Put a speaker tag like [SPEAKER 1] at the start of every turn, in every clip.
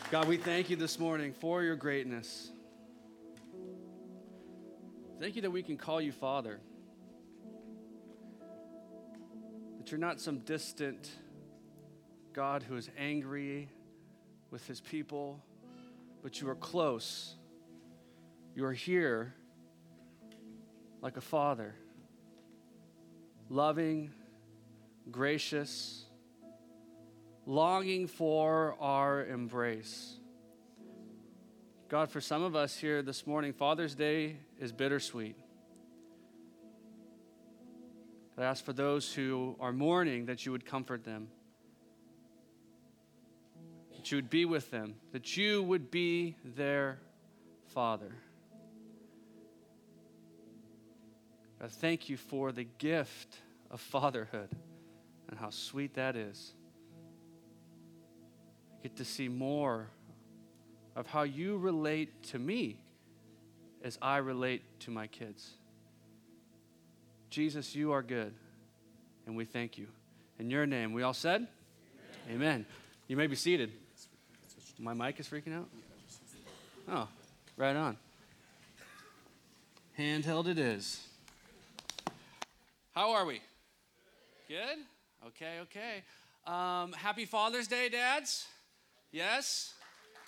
[SPEAKER 1] God, we thank you this morning for your greatness. Thank you that we can call you Father. That you're not some distant God who is angry with his people, but you are close. You are here like a father, loving, gracious, longing for our embrace. God, for some of us here this morning, Father's Day is bittersweet. I ask for those who are mourning that you would comfort them, that you would be with them, that you would be their Father. God, thank you for the gift of fatherhood and how sweet that is. I get to see more of how you relate to me as I relate to my kids. Jesus, you are good, and we thank you. In your name, we all said? Amen. Amen. You may be seated. My mic is freaking out? Oh, right on. Handheld it is. How are we? Good? Okay. Happy Father's Day, dads? Yes?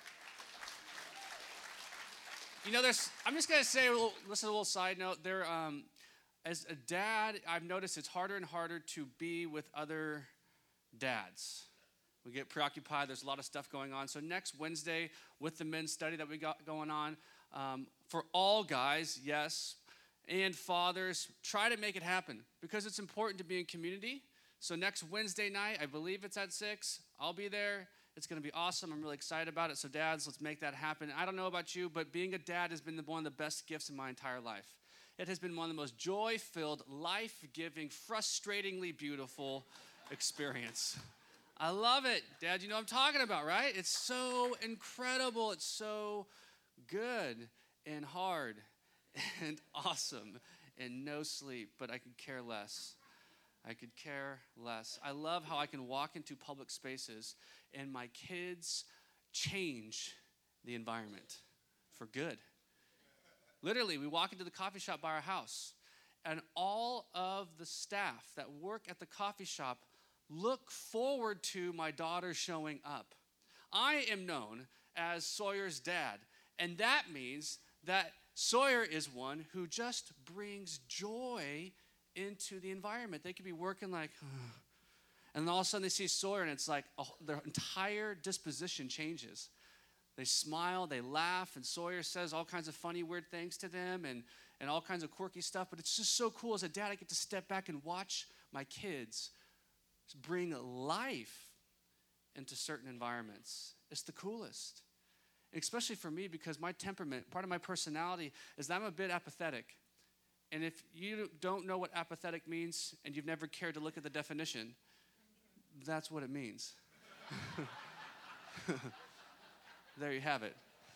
[SPEAKER 1] You know, I'm just going to say, a little side note. As a dad, I've noticed it's harder and harder to be with other dads. We get preoccupied. There's a lot of stuff going on. So next Wednesday, with the men's study that we got going on, for all guys, yes, and fathers, try to make it happen because it's important to be in community. So next Wednesday night, I believe it's at 6, I'll be there. It's going to be awesome. I'm really excited about it. So dads, let's make that happen. I don't know about you, but being a dad has been one of the best gifts in my entire life. It has been one of the most joy-filled, life-giving, frustratingly beautiful experience. I love it. Dad, you know what I'm talking about, right? It's so incredible. It's so good and hard and awesome and no sleep, but I could care less. I could care less. I love how I can walk into public spaces and my kids change the environment for good. Literally, we walk into the coffee shop by our house, and all of the staff that work at the coffee shop look forward to my daughter showing up. I am known as Sawyer's dad, and that means that Sawyer is one who just brings joy into the environment. They could be working like, and then all of a sudden they see Sawyer, and it's like their entire disposition changes. They smile, they laugh, and Sawyer says all kinds of funny, weird things to them and all kinds of quirky stuff. But it's just so cool as a dad, I get to step back and watch my kids bring life into certain environments. It's the coolest. Especially for me, because my temperament, part of my personality is that I'm a bit apathetic. And if you don't know what apathetic means and you've never cared to look at the definition, that's what it means. There you have it.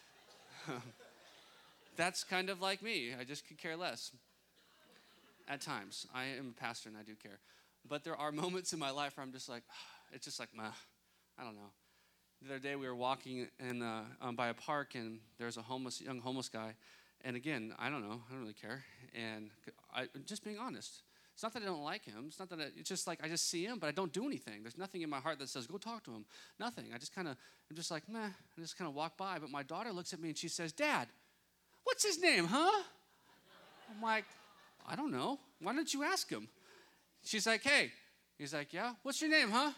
[SPEAKER 1] That's kind of like me. I just could care less. At times. I am a pastor and I do care. But there are moments in my life where I'm just like, it's just like, I don't know. The other day we were walking by a park and there's a young homeless guy. And again, I don't know. I don't really care. And just being honest. It's not that I don't like him. It's not that it's just like I just see him, but I don't do anything. There's nothing in my heart that says, go talk to him. Nothing. I'm just like, meh. I just kind of walk by. But my daughter looks at me and she says, Dad, what's his name, huh? I'm like, I don't know. Why don't you ask him? She's like, hey. He's like, yeah, what's your name, huh?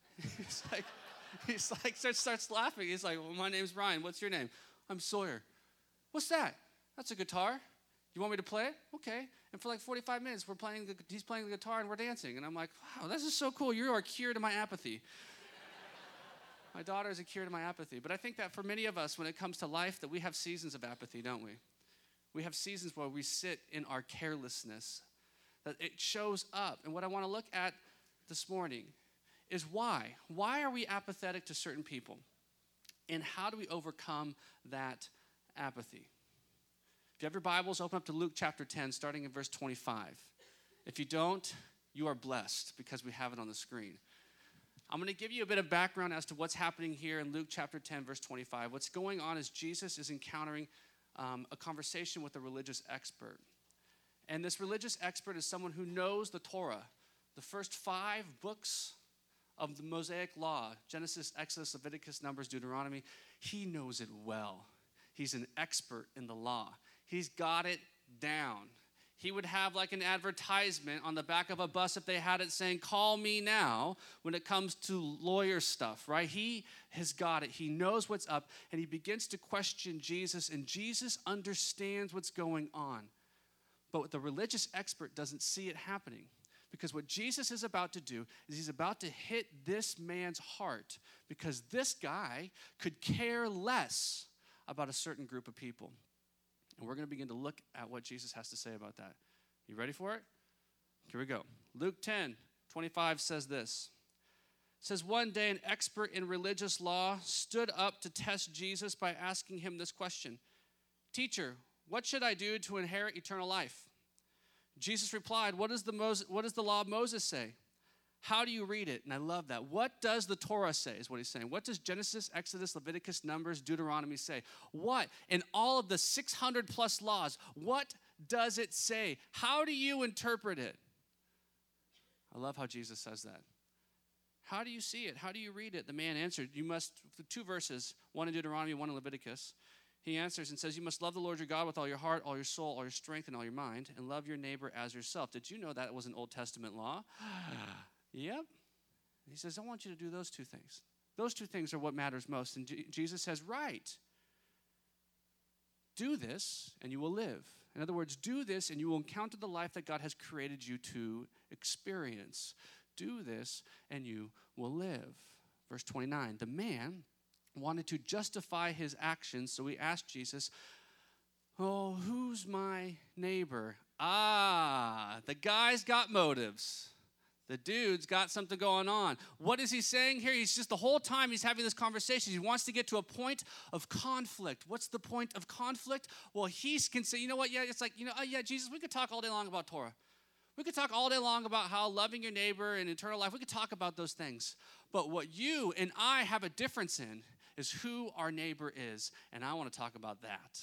[SPEAKER 1] He's like, starts laughing. He's like, well, my name's Ryan. What's your name? I'm Sawyer. What's that? That's a guitar. You want me to play it? Okay. And for like 45 minutes, he's playing the guitar and we're dancing. And I'm like, wow, this is so cool. You are a cure to my apathy. My daughter is a cure to my apathy. But I think that for many of us, when it comes to life, that we have seasons of apathy, don't we? We have seasons where we sit in our carelessness, that it shows up. And what I want to look at this morning is why. Why are we apathetic to certain people? And how do we overcome that apathy? If you have your Bibles, open up to Luke chapter 10, starting in verse 25. If you don't, you are blessed because we have it on the screen. I'm going to give you a bit of background as to what's happening here in Luke chapter 10, verse 25. What's going on is Jesus is encountering a conversation with a religious expert. And this religious expert is someone who knows the Torah, the first 5 books of the Mosaic law, Genesis, Exodus, Leviticus, Numbers, Deuteronomy. He knows it well. He's an expert in the law. He's got it down. He would have like an advertisement on the back of a bus if they had it saying, call me now, when it comes to lawyer stuff, right? He has got it. He knows what's up, and he begins to question Jesus, and Jesus understands what's going on. But the religious expert doesn't see it happening, because what Jesus is about to do is he's about to hit this man's heart, because this guy could care less about a certain group of people. And we're going to begin to look at what Jesus has to say about that. You ready for it? Here we go. Luke 10:25 says this. It says, one day an expert in religious law stood up to test Jesus by asking him this question. Teacher, what should I do to inherit eternal life? Jesus replied, what does the law of Moses say? How do you read it? And I love that. What does the Torah say is what he's saying. What does Genesis, Exodus, Leviticus, Numbers, Deuteronomy say? What? In all of the 600 plus laws, what does it say? How do you interpret it? I love how Jesus says that. How do you see it? How do you read it? The man answered, you must, 2 verses, one in Deuteronomy, one in Leviticus. He answers and says, you must love the Lord your God with all your heart, all your soul, all your strength, and all your mind, and love your neighbor as yourself. Did you know that was an Old Testament law? Yep. He says, I want you to do those 2 things. Those 2 things are what matters most. And Jesus says, right. Do this and you will live. In other words, do this and you will encounter the life that God has created you to experience. Do this and you will live. Verse 29, the man wanted to justify his actions, so he asked Jesus, oh, who's my neighbor? The guy's got motives. The dude's got something going on. What is he saying here? He's just the whole time he's having this conversation, he wants to get to a point of conflict. What's the point of conflict? Well, he can say, you know what? Yeah, it's like, yeah, Jesus, we could talk all day long about Torah. We could talk all day long about how loving your neighbor and eternal life, we could talk about those things. But what you and I have a difference in is who our neighbor is, and I want to talk about that.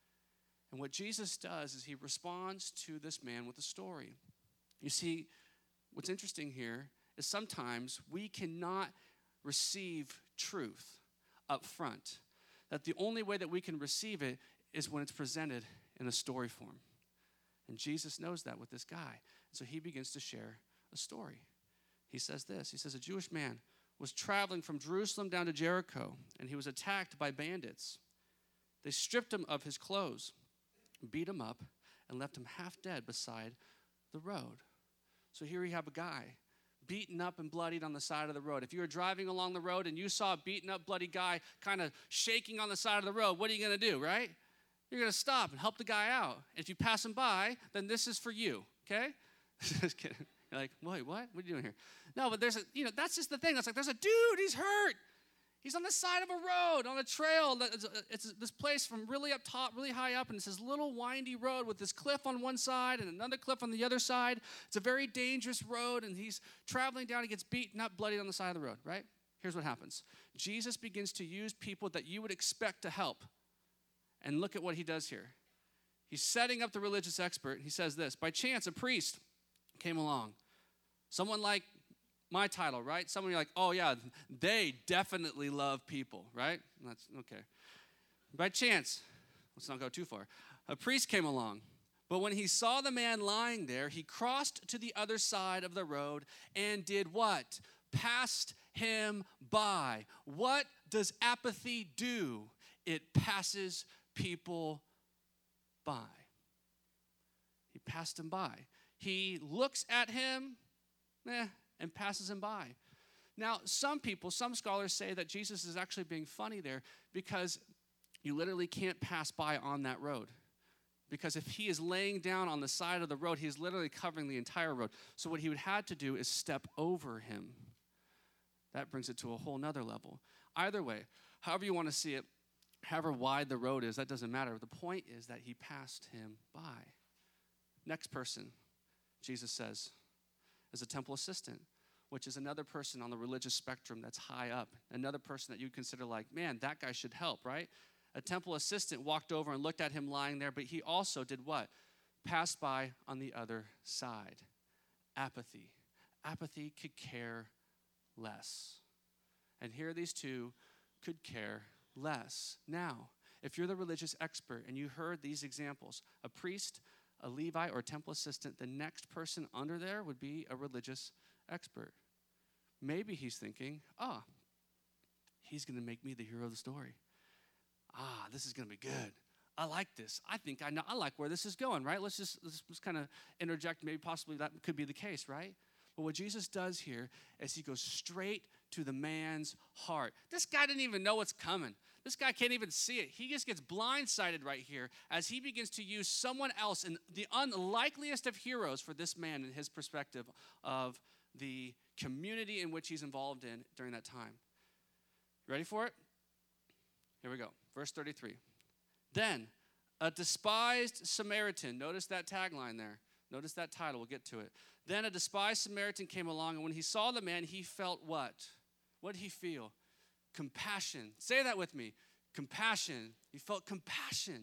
[SPEAKER 1] And what Jesus does is he responds to this man with a story. You see, what's interesting here is sometimes we cannot receive truth up front. That the only way that we can receive it is when it's presented in a story form. And Jesus knows that with this guy. So he begins to share a story. He says this. He says, a Jewish man was traveling from Jerusalem down to Jericho, and he was attacked by bandits. They stripped him of his clothes, beat him up, and left him half dead beside the road. So here we have a guy beaten up and bloodied on the side of the road. If you were driving along the road and you saw a beaten up, bloody guy kind of shaking on the side of the road, what are you going to do, right? You're going to stop and help the guy out. And if you pass him by, then this is for you, okay? Just kidding. You're like, wait, what? What are you doing here? No, but that's just the thing. It's like, there's a dude, he's hurt. He's on the side of a road, on a trail. It's this place from really up top, really high up, and it's this little windy road with this cliff on one side and another cliff on the other side. It's a very dangerous road, and he's traveling down. He gets beaten up, bloodied on the side of the road, right? Here's what happens. Jesus begins to use people that you would expect to help. And look at what he does here. He's setting up the religious expert. He says this, by chance, a priest came along. Someone like my title, right? Someone you're like, oh yeah, they definitely love people, right? That's okay. By chance, let's not go too far. A priest came along, but when he saw the man lying there, he crossed to the other side of the road and did what? Passed him by. What does apathy do? It passes people by. He passed him by. He looks at him, and passes him by. Now, some scholars say that Jesus is actually being funny there because you literally can't pass by on that road. Because if he is laying down on the side of the road, he's literally covering the entire road. So what he would have to do is step over him. That brings it to a whole nother level. Either way, however you want to see it, however wide the road is, that doesn't matter. The point is that he passed him by. Next person, Jesus says, is a temple assistant. which is another person on the religious spectrum that's high up, another person that you consider like, man, that guy should help, right? A temple assistant walked over and looked at him lying there, but he also did what? Passed by on the other side. Apathy. Apathy could care less. And here these two could care less. Now, if you're the religious expert and you heard these examples, a priest, a Levite, or a temple assistant, the next person under there would be a religious expert. Maybe he's thinking, he's going to make me the hero of the story. This is going to be good. I like this. I think I know. I like where this is going, right? Let's just kind of interject. Maybe possibly that could be the case, right? But what Jesus does here is he goes straight to the man's heart. This guy didn't even know what's coming. This guy can't even see it. He just gets blindsided right here as he begins to use someone else, and the unlikeliest of heroes for this man in his perspective of the community in which he's involved in during that time. You ready for it? Here we go. Verse 33. Then a despised Samaritan, notice that tagline there. Notice that title. We'll get to it. Then a despised Samaritan came along, and when he saw the man, he felt what? What did he feel? Compassion. Say that with me. Compassion. He felt compassion.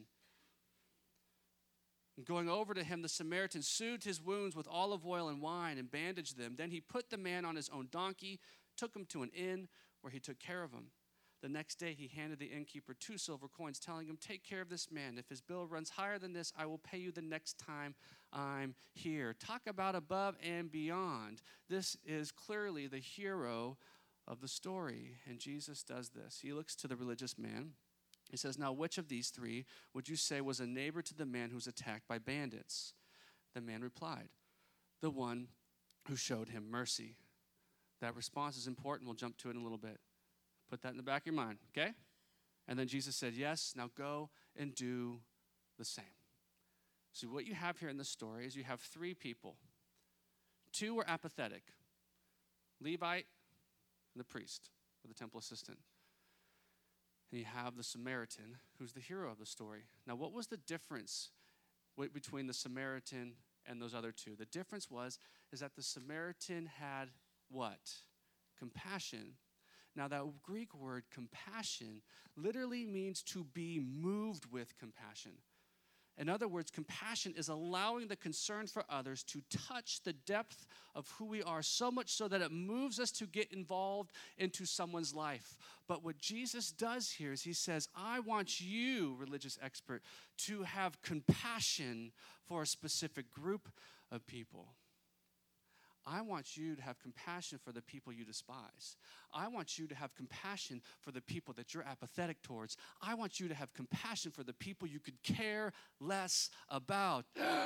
[SPEAKER 1] And going over to him, the Samaritan soothed his wounds with olive oil and wine and bandaged them. Then he put the man on his own donkey, took him to an inn where he took care of him. The next day he handed the innkeeper 2 silver coins, telling him, take care of this man. If his bill runs higher than this, I will pay you the next time I'm here. Talk about above and beyond. This is clearly the hero of the story, and Jesus does this. He looks to the religious man. He says, now which of these 3 would you say was a neighbor to the man who was attacked by bandits? The man replied, the one who showed him mercy. That response is important. We'll jump to it in a little bit. Put that in the back of your mind, okay? And then Jesus said, yes, now go and do the same. So what you have here in this story is you have 3 people. 2 were apathetic, Levite and the priest, or the temple assistant. And you have the Samaritan, who's the hero of the story. Now, what was the difference between the Samaritan and those other 2? The difference is that the Samaritan had what? Compassion. Now, that Greek word compassion literally means to be moved with compassion. In other words, compassion is allowing the concern for others to touch the depth of who we are, so much so that it moves us to get involved into someone's life. But what Jesus does here is he says, I want you, religious expert, to have compassion for a specific group of people. I want you to have compassion for the people you despise. I want you to have compassion for the people that you're apathetic towards. I want you to have compassion for the people you could care less about.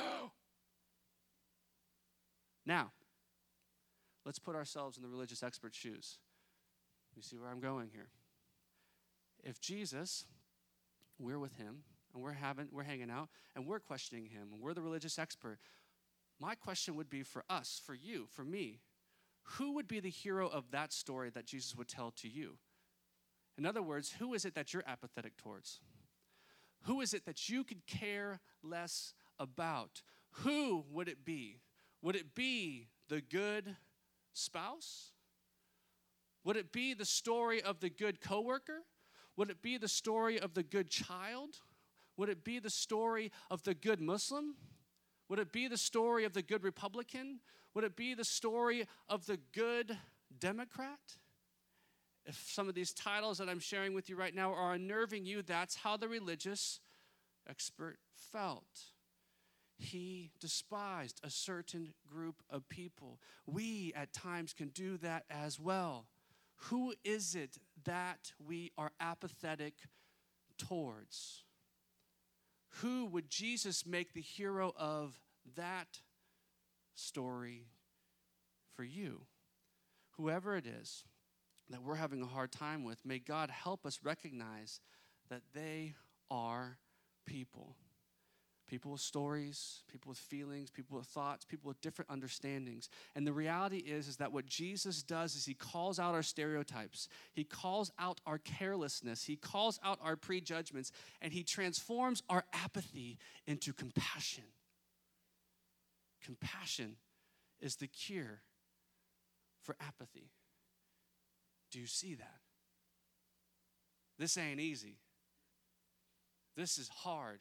[SPEAKER 1] Now, let's put ourselves in the religious expert's shoes. You see where I'm going here? If Jesus, we're with him, and we're hanging out, and we're questioning him, and we're the religious expert, my question would be for us, for you, for me, who would be the hero of that story that Jesus would tell to you? In other words, who is it that you're apathetic towards? Who is it that you could care less about? Who would it be? Would it be the good spouse? Would it be the story of the good coworker? Would it be the story of the good child? Would it be the story of the good Muslim? Would it be the story of the good Republican? Would it be the story of the good Democrat? If some of these titles that I'm sharing with you right now are unnerving you, that's how the religious expert felt. He despised a certain group of people. We at times can do that as well. Who is it that we are apathetic towards? Who would Jesus make the hero of that story for you? Whoever it is that we're having a hard time with, may God help us recognize that they are people. People with stories, people with feelings, people with thoughts, people with different understandings. And the reality is that what Jesus does is he calls out our stereotypes. He calls out our carelessness. He calls out our prejudgments. And he transforms our apathy into compassion. Compassion is the cure for apathy. Do you see that? This ain't easy. This is hard.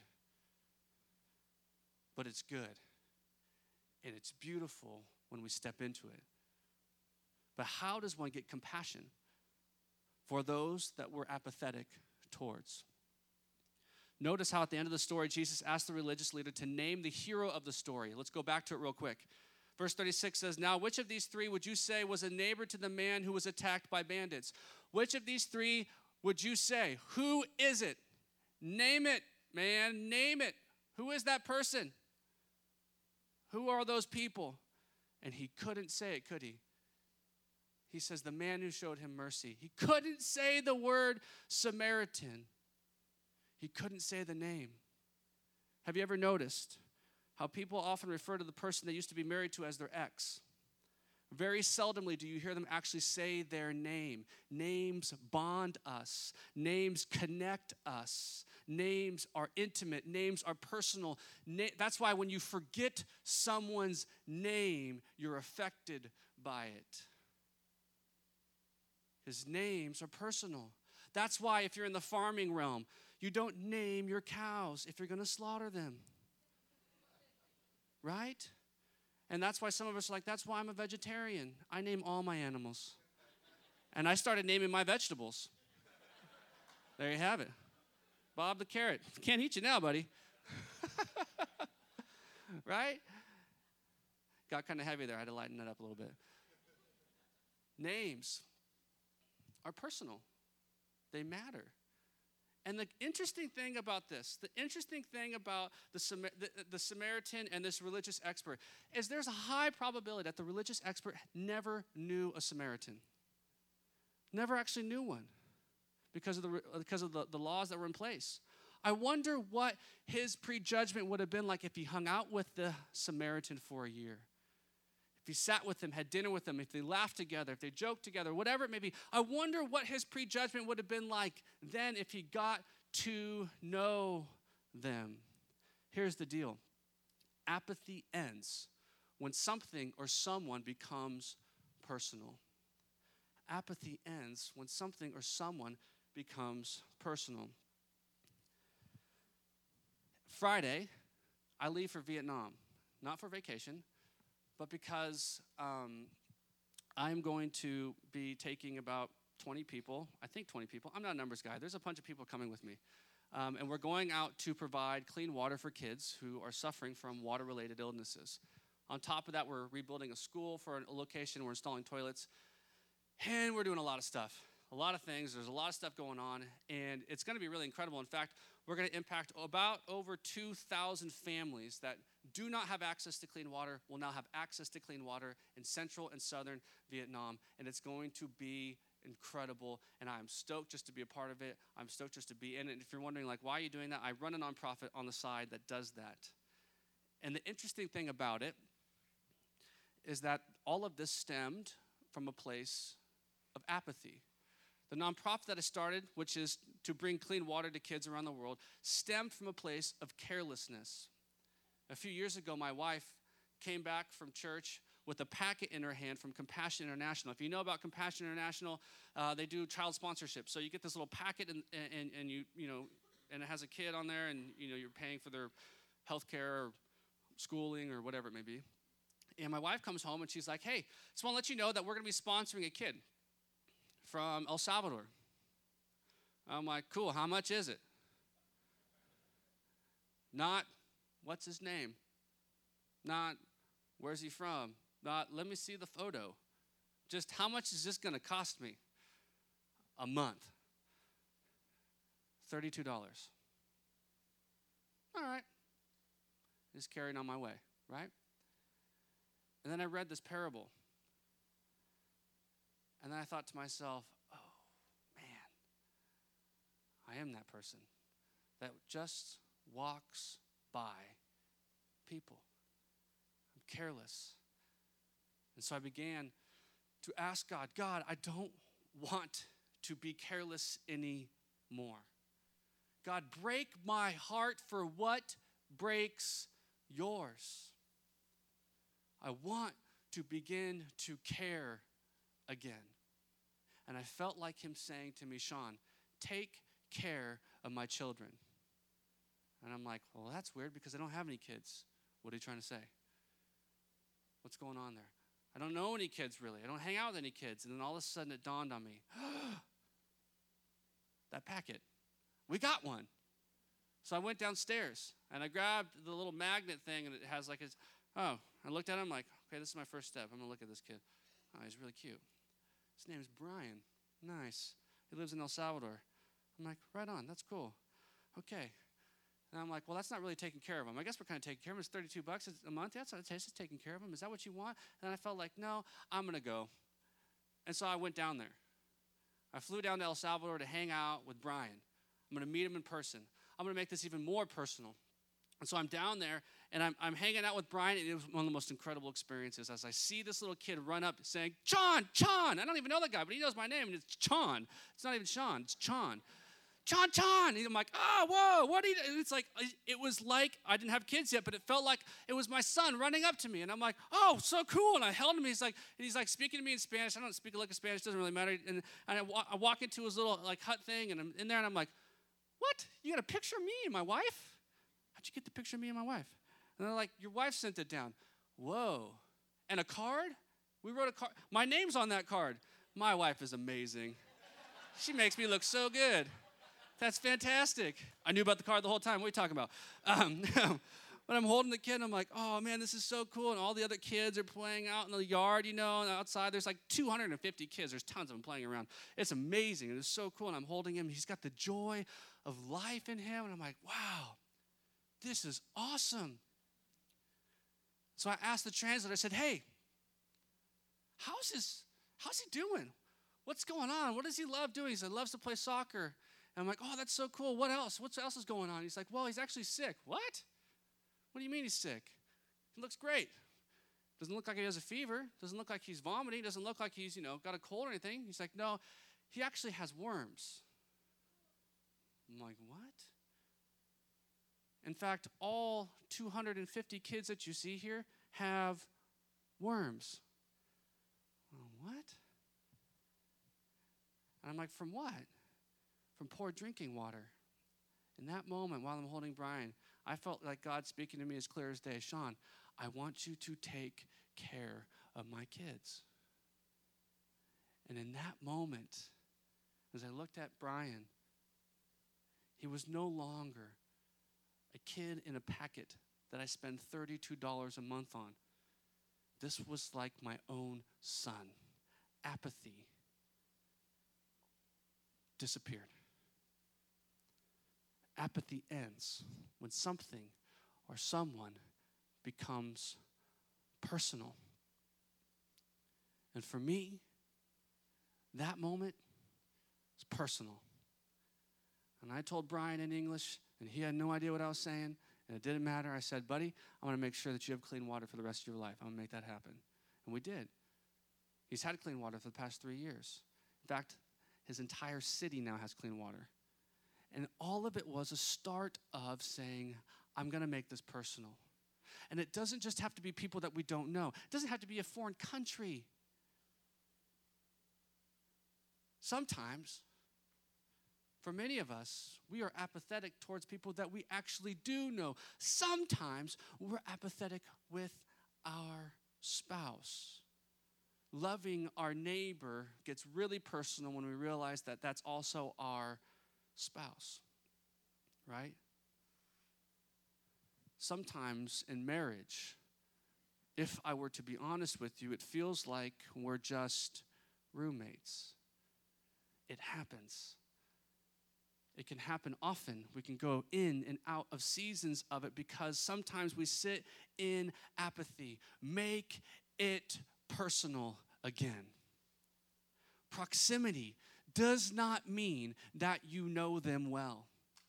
[SPEAKER 1] But it's good. And it's beautiful when we step into it. But how does one get compassion for those that we're apathetic towards? Notice how at the end of the story, Jesus asked the religious leader to name the hero of the story. Let's go back to it real quick. Verse 36 says, now which of these three would you say was a neighbor to the man who was attacked by bandits? Which of these three would you say? Who is it? Name it, man, name it. Who is that person? Who are those people? And he couldn't say it, could he? He says, the man who showed him mercy. He couldn't say the word Samaritan. He couldn't say the name. Have you ever noticed how people often refer to the person they used to be married to as their ex? Very seldomly do you hear them actually say their name. Names bond us. Names connect us. Names are intimate. Names are personal. That's why when you forget someone's name, you're affected by it. His names are personal. That's why if you're in the farming realm, you don't name your cows if you're going to slaughter them. Right? And that's why some of us are like, that's why I'm a vegetarian. I name all my animals. And I started naming my vegetables. There you have it. Bob the carrot. Can't eat you now, buddy. Right? Got kind of heavy there. I had to lighten that up a little bit. Names are personal. They matter. And the interesting thing about this, the interesting thing about the Samaritan and this religious expert is there's a high probability that the religious expert never knew a Samaritan. Never actually knew one because of the laws that were in place. I wonder what his prejudgment would have been like if he hung out with the Samaritan for a year. If he sat with him, had dinner with him, if they laughed together, if they joked together, whatever it may be. I wonder what his prejudgment would have been like then if he got to know them. Here's the deal. Apathy ends when something or someone becomes personal. Apathy ends when something or someone becomes personal. Friday, I leave for Vietnam, not for vacation, but because I'm going to be taking about 20 people, I think 20 people. I'm not a numbers guy. There's a bunch of people coming with me. And we're going out to provide clean water for kids who are suffering from water-related illnesses. On top of that, we're rebuilding a school for a location. We're installing toilets. And we're doing a lot of stuff, a lot of things. There's a lot of stuff going on. And it's going to be really incredible. In fact, we're going to impact about over 2,000 families that do not have access to clean water will now have access to clean water in central and southern Vietnam. And it's going to be incredible. And I'm stoked just to be a part of it. I'm stoked just to be in it. And if you're wondering, like, why are you doing that? I run a nonprofit on the side that does that. And the interesting thing about it is that all of this stemmed from a place of apathy. The nonprofit that I started, which is to bring clean water to kids around the world, stemmed from a place of carelessness. A few years ago, my wife came back from church with a packet in her hand from Compassion International. If you know about Compassion International, they do child sponsorship. So you get this little packet and you know, and it has a kid on there, and you know you're paying for their health care or schooling or whatever it may be. And my wife comes home and she's like, "Hey, just want to let you know that we're going to be sponsoring a kid from El Salvador." I'm like, "Cool, how much is it?" Not, "What's his name?" Not, "Where's he from?" Not, "Let me see the photo." Just, "How much is this going to cost me a month?" $32. All right. Just carrying on my way, right? And then I read this parable. And then I thought to myself, oh, man, I am that person that just walks by people. I'm careless. And so I began to ask God, I don't want to be careless anymore. God, break my heart for what breaks yours. I want to begin to care again. And I felt like him saying to me, Sean, take care of my children. And I'm like, well, that's weird because I don't have any kids. What are you trying to say? What's going on there? I don't know any kids really. I don't hang out with any kids. And then all of a sudden it dawned on me, that packet, we got one. So I went downstairs and I grabbed the little magnet thing and it has like his, I looked at him like, okay, this is my first step. I'm going to look at this kid. Oh, he's really cute. His name is Brian. Nice. He lives in El Salvador. I'm like, right on. That's cool. Okay. And I'm like, well, that's not really taking care of him. I guess we're kind of taking care of him. It's $32 a month. That's what it takes. It's taking care of him. Is that what you want? And I felt like, no, I'm going to go. And so I went down there. I flew down to El Salvador to hang out with Brian. I'm going to meet him in person. I'm going to make this even more personal. And so I'm down there, and I'm hanging out with Brian, and it was one of the most incredible experiences as I see this little kid run up saying, John. I don't even know that guy, but he knows my name, and it's Chon. It's not even Sean. It's Chon. Chon. And I'm like, whoa, what are you doing? It's like, it was like I didn't have kids yet, but it felt like it was my son running up to me. And I'm like, oh, so cool. And I held him. He's like speaking to me in Spanish. I don't speak like a Spanish. Doesn't really matter. And I walk into his little like hut thing, and I'm in there, and I'm like, what? You got a picture of me and my wife? How'd you get the picture of me and my wife? And they're like, your wife sent it down. Whoa. And a card? We wrote a card. My name's on that card. My wife is amazing. She makes me look so good. That's fantastic. I knew about the card the whole time. What are you talking about? But I'm holding the kid, and I'm like, oh, man, this is so cool. And all the other kids are playing out in the yard, and outside. There's like 250 kids. There's tons of them playing around. It's amazing. It's so cool. And I'm holding him. He's got the joy of life in him. And I'm like, wow, this is awesome. So I asked the translator, I said, hey, how's he doing? What's going on? What does he love doing? He said, loves to play soccer. And I'm like, oh, that's so cool. What else? What else is going on? He's like, well, he's actually sick. What? What do you mean he's sick? He looks great. Doesn't look like he has a fever. Doesn't look like he's vomiting. Doesn't look like he's, got a cold or anything. He's like, no, he actually has worms. I'm like, what? In fact, all 250 kids that you see here have worms. Well, what? And I'm like, from what? From poor drinking water. In that moment, while I'm holding Brian, I felt like God speaking to me as clear as day. Sean, I want you to take care of my kids. And in that moment, as I looked at Brian, he was no longer a kid in a packet that I spend $32 a month on. This was like my own son. Apathy disappeared. Apathy ends when something or someone becomes personal. And for me, that moment is personal. And I told Brian in English, and he had no idea what I was saying, and it didn't matter. I said, buddy, I want to make sure that you have clean water for the rest of your life. I'm going to make that happen. And we did. He's had clean water for the past 3 years. In fact, his entire city now has clean water. And all of it was a start of saying, I'm going to make this personal. And it doesn't just have to be people that we don't know. It doesn't have to be a foreign country. Sometimes, for many of us, we are apathetic towards people that we actually do know. Sometimes we're apathetic with our spouse. Loving our neighbor gets really personal when we realize that that's also our spouse, right? Sometimes in marriage, if I were to be honest with you, it feels like we're just roommates. It happens. It can happen often. We can go in and out of seasons of it because sometimes we sit in apathy. Make it personal again. Proximity does not mean that you know them well.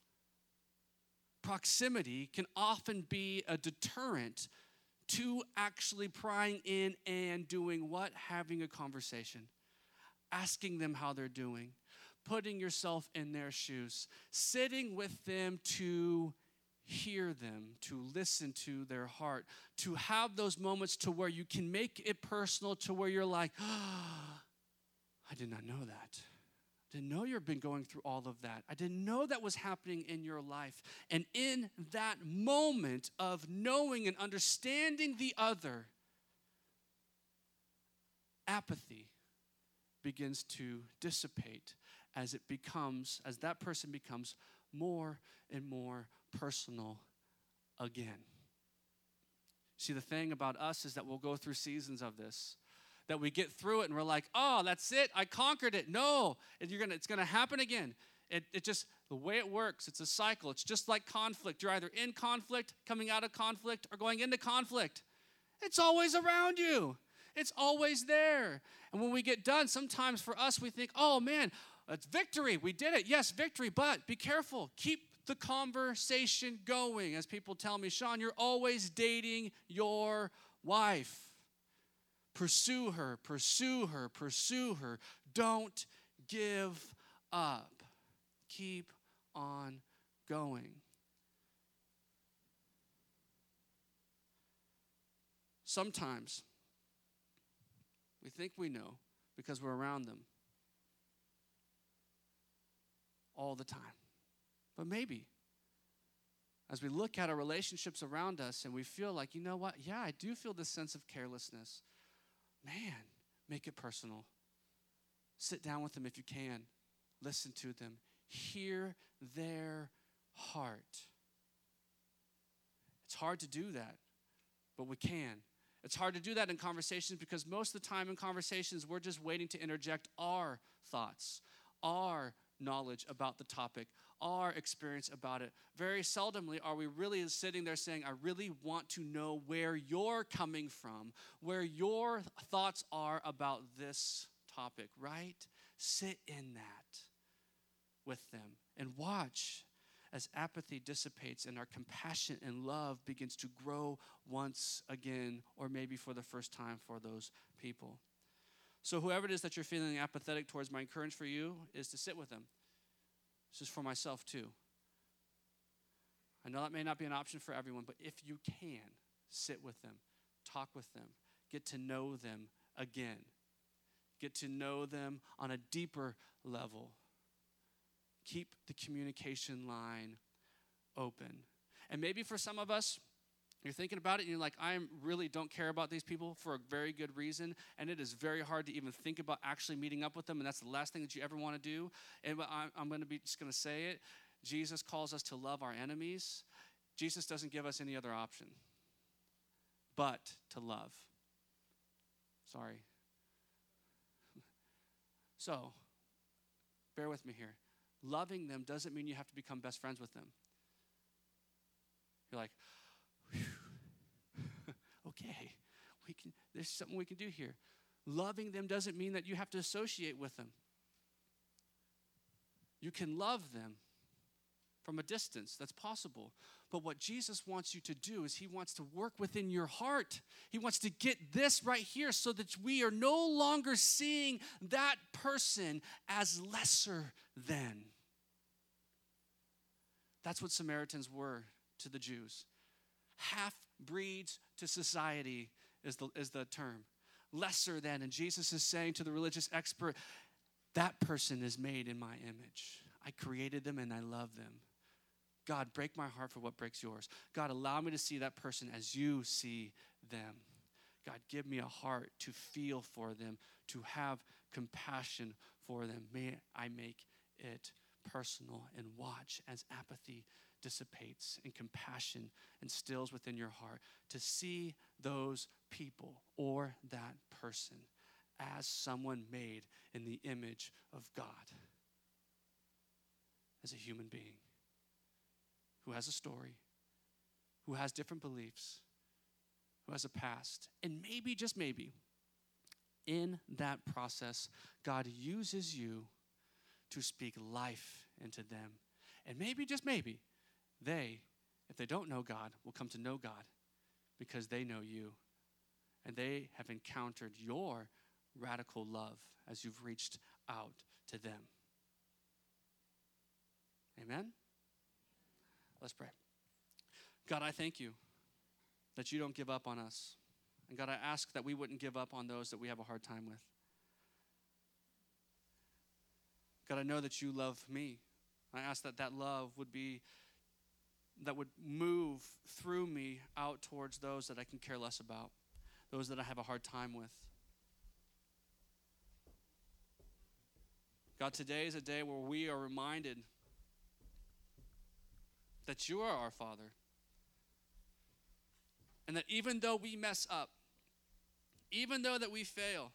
[SPEAKER 1] Proximity can often be a deterrent to actually prying in and doing what? Having a conversation. Asking them how they're doing. Putting yourself in their shoes. Sitting with them to hear them, to listen to their heart, to have those moments to where you can make it personal, to where you're like, did not know that. I didn't know you've been going through all of that. I didn't know that was happening in your life. And in that moment of knowing and understanding the other, apathy begins to dissipate as that person becomes more and more personal again. See, the thing about us is that we'll go through seasons of this, that we get through it and we're like, oh, that's it, I conquered it. No, it's gonna happen again. It just, the way it works, it's a cycle. It's just like conflict. You're either in conflict, coming out of conflict, or going into conflict. It's always around you. It's always there. And when we get done, sometimes for us, we think, oh man, it's victory. We did it. Yes, victory, but be careful. Keep the conversation going. As people tell me, Sean, you're always dating your wife. Pursue her, pursue her, pursue her. Don't give up. Keep on going. Sometimes we think we know because we're around them all the time. But maybe as we look at our relationships around us and we feel like, you know what? Yeah, I do feel this sense of carelessness. Man, make it personal. Sit down with them if you can. Listen to them. Hear their heart. It's hard to do that, but we can. It's hard to do that in conversations because most of the time in conversations, we're just waiting to interject our thoughts, our knowledge about the topic, our experience about it. Very seldomly are we really sitting there saying, I really want to know where you're coming from, where your thoughts are about this topic, right? Sit in that with them and watch as apathy dissipates and our compassion and love begins to grow once again, or maybe for the first time for those people. So whoever it is that you're feeling apathetic towards, my encouragement for you is to sit with them. This is for myself too. I know that may not be an option for everyone, but if you can, sit with them, talk with them, get to know them again. Get to know them on a deeper level. Keep the communication line open. And maybe for some of us, you're thinking about it and you're like, I really don't care about these people for a very good reason, and it is very hard to even think about actually meeting up with them, and that's the last thing that you ever want to do. And I'm going to be just going to say it. Jesus calls us to love our enemies. Jesus doesn't give us any other option but to love. Sorry. So, bear with me here. Loving them doesn't mean you have to become best friends with them. You're like, okay, there's something we can do here. Loving them doesn't mean that you have to associate with them. You can love them from a distance. That's possible. But what Jesus wants you to do is he wants to work within your heart. He wants to get this right here so that we are no longer seeing that person as lesser than. That's what Samaritans were to the Jews. Half-breeds to society is the term. Lesser than. And Jesus is saying to the religious expert, that person is made in my image. I created them and I love them. God, break my heart for what breaks yours. God, allow me to see that person as you see them. God, give me a heart to feel for them, to have compassion for them. May I make it personal and watch as apathy dissipates and compassion instills within your heart to see those people or that person as someone made in the image of God, as a human being who has a story, who has different beliefs, who has a past. And maybe, just maybe, in that process, God uses you to speak life into them. And maybe, just maybe, they, if they don't know God, will come to know God because they know you. And they have encountered your radical love as you've reached out to them. Amen? Let's pray. God, I thank you that you don't give up on us. And God, I ask that we wouldn't give up on those that we have a hard time with. God, I know that you love me. I ask that that love would move through me out towards those that I can care less about, those that I have a hard time with. God, today is a day where we are reminded that you are our Father. And that even though we mess up, even though that we fail,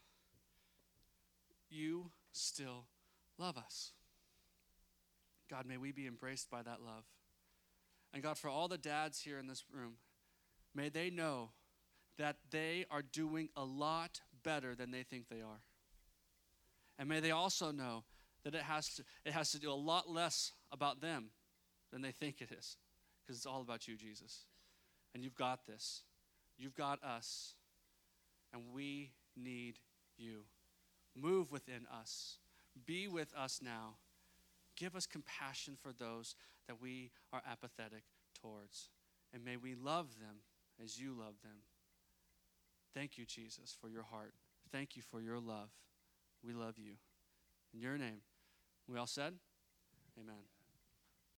[SPEAKER 1] you still love us. God, may we be embraced by that love. And God, for all the dads here in this room, may they know that they are doing a lot better than they think they are. And may they also know that it has to do a lot less about them than they think it is, because it's all about you, Jesus. And you've got this. You've got us. And we need you. Move within us. Be with us now. Give us compassion for those that we are apathetic towards. And may we love them as you love them. Thank you, Jesus, for your heart. Thank you for your love. We love you. In your name. We all said, amen.